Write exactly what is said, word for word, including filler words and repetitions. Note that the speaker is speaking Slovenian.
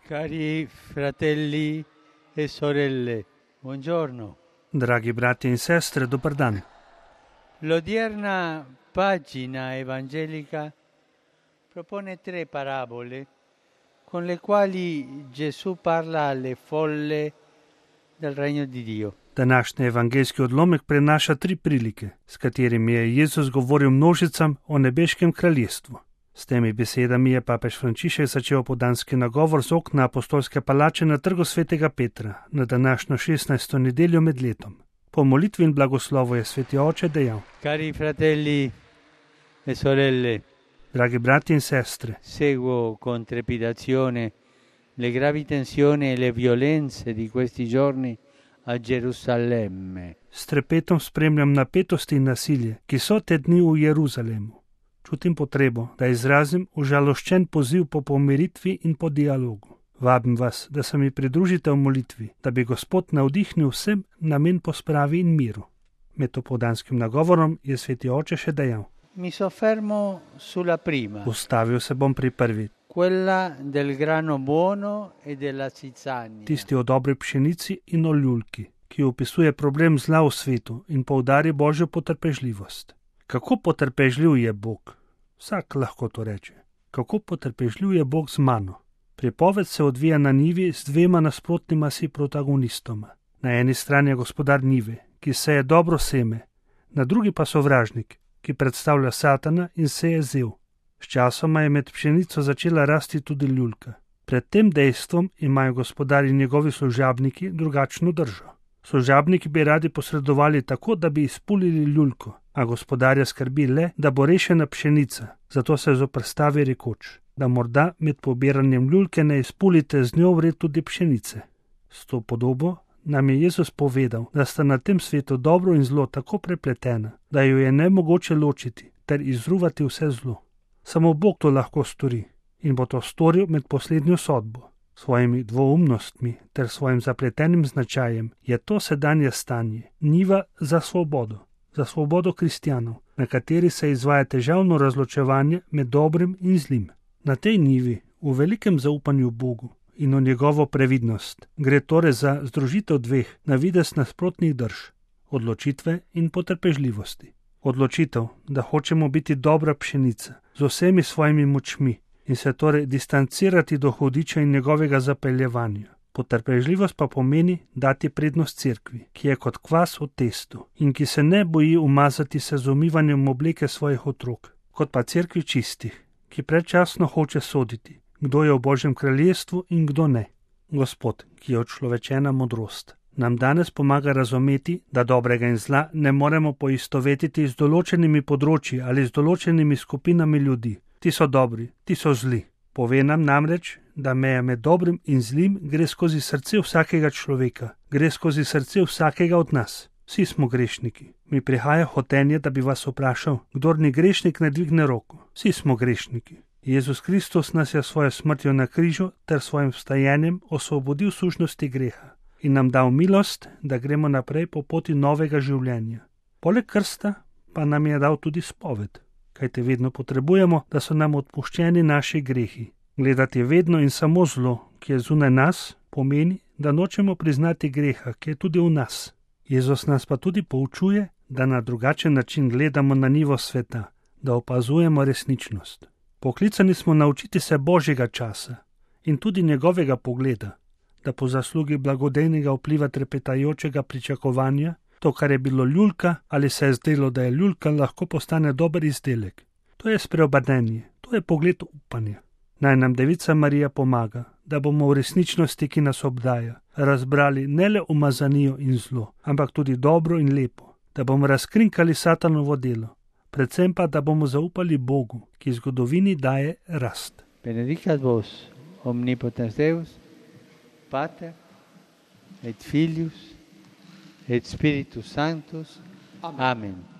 Cari fratelli e sorelle, buongiorno. Dragi brati in sestre, dobar dan. L'odierna pagina evangelica propone tre parabole con le quali Gesù parla alle folle del regno di Dio. Današnji evangeljski odlomek prenaša tri prilike, s katerimi je Jezus govoril množicam o nebeškem kraljestvu. S temi besedami je papež Frančišek začel podanski nagovor z okna apostolske palače na trgu svetega Petra na današnjo šestnajsto nedeljo med letom. Po molitvi in blagoslovu je sveti oče dejal: Cari fratelli e sorelle, dragi brati in sestre, seguo con trepidazione le gravi tensioni e le violenze di questi giorni a Gerusalemme. S trepetom spremljam napetosti in nasilje, ki so te dni v Jeruzalemu. Čutim potrebo, da izrazim užaloščen poziv po pomiritvi in po dialogu. Vabim vas, da se mi pridružite v molitvi, da bi Gospod navdihnil vsem namen pospravi in miru. Med opoldanskim nagovorom je sveti oče še dejal: Mi soffermo sulla prima, Ustavil se bom pri prvi, quella del grano buono e della zizzania. tisti o dobri pšenici in o ljulki, ki opisuje problem zla v svetu in poudari Božjo potrpežljivost. Kako potrpežljiv je Bog? Vsak lahko to reče. Kako potrpežljiv je Bog z mano? Pripoved se odvija na njivi z dvema nasprotnima si protagonistoma. Na eni strani je gospodar njive, ki seje dobro seme, na drugi pa sovražnik, ki predstavlja Satana in seje zel. Sčasoma je med pšenico začela rasti tudi ljulka. Pred tem dejstvom imajo gospodar in njegovi služabniki drugačno držo. Služabniki bi radi posredovali tako, da bi izpulili ljulko, a gospodarja skrbi le, da bo rešena pšenica, zato se zoprstavi rekoč, da morda med pobiranjem ljulke ne izpulite z njo vred tudi pšenice. S to podobo nam je Jezus povedal, da sta na tem svetu dobro in zlo tako prepletena, da jo je nemogoče ločiti ter izruvati vse zlo. Samo Bog to lahko stori in bo to storil med poslednjo sodbo. Svojimi dvoumnostmi ter svojim zapletenim značajem je to sedanje stanje njiva za svobodo, za svobodo kristjanov, na kateri se izvaja težavno razločevanje med dobrim in zlim. Na tej njivi, v velikem zaupanju Bogu in v njegovo previdnost, gre torej za združitev dveh na videz nasprotnih drž, odločitve in potrpežljivosti. Odločitev, da hočemo biti dobra pšenica z vsemi svojimi močmi in se torej distancirati do hudiča in njegovega zapeljevanja. Potrpežljivost pa pomeni dati prednost cerkvi, ki je kot kvas v testu in ki se ne boji umazati se z umivanjem obleke svojih otrok, kot pa cerkvi čistih, ki predčasno hoče soditi, kdo je v Božjem kraljestvu in kdo ne. Gospod, ki je očlovečena modrost, nam danes pomaga razumeti, da dobrega in zla ne moremo poistovetiti z določenimi področji ali z določenimi skupinami ljudi. Ti so dobri, ti so zli. Pove nam namreč, da meja med dobrim in zlim gre skozi srce vsakega človeka, gre skozi srce vsakega od nas. Vsi smo grešniki. Mi prihaja hotenje, da bi vas vprašal, kdor ni grešnik, ne dvigne roko. Vsi smo grešniki. Jezus Kristus nas je svojo smrtjo na križu ter svojim vstajenjem osvobodil sužnosti greha in nam dal milost, da gremo naprej po poti novega življenja. Poleg krsta pa nam je dal tudi spoved, kajte vedno potrebujemo, da so nam odpuščeni naši grehi. Gledati vedno in samo zlo, ki je zunaj nas, pomeni, da nočemo priznati greha, ki je tudi v nas. Jezus nas pa tudi poučuje, da na drugačen način gledamo na njivo sveta, da opazujemo resničnost. Poklicani smo naučiti se Božjega časa in tudi njegovega pogleda, da po zaslugi blagodejnega vpliva trepetajočega pričakovanja, to, kar je bilo ljulka ali se je zdelo, da je ljulka, lahko postane dober izdelek. To je spreobrnenje, to je pogled upanja. Naj nam Devica Marija pomaga, da bomo v resničnosti, ki nas obdaja, razbrali ne le umazanijo in zlo, ampak tudi dobro in lepo, da bomo razkrinkali Satanovo delo, predvsem pa, da bomo zaupali Bogu, ki zgodovini daje rast. Benedicat vos, omnipotens Deus, Pater et Filius et Spiritus Sanctus. Amen. Amen.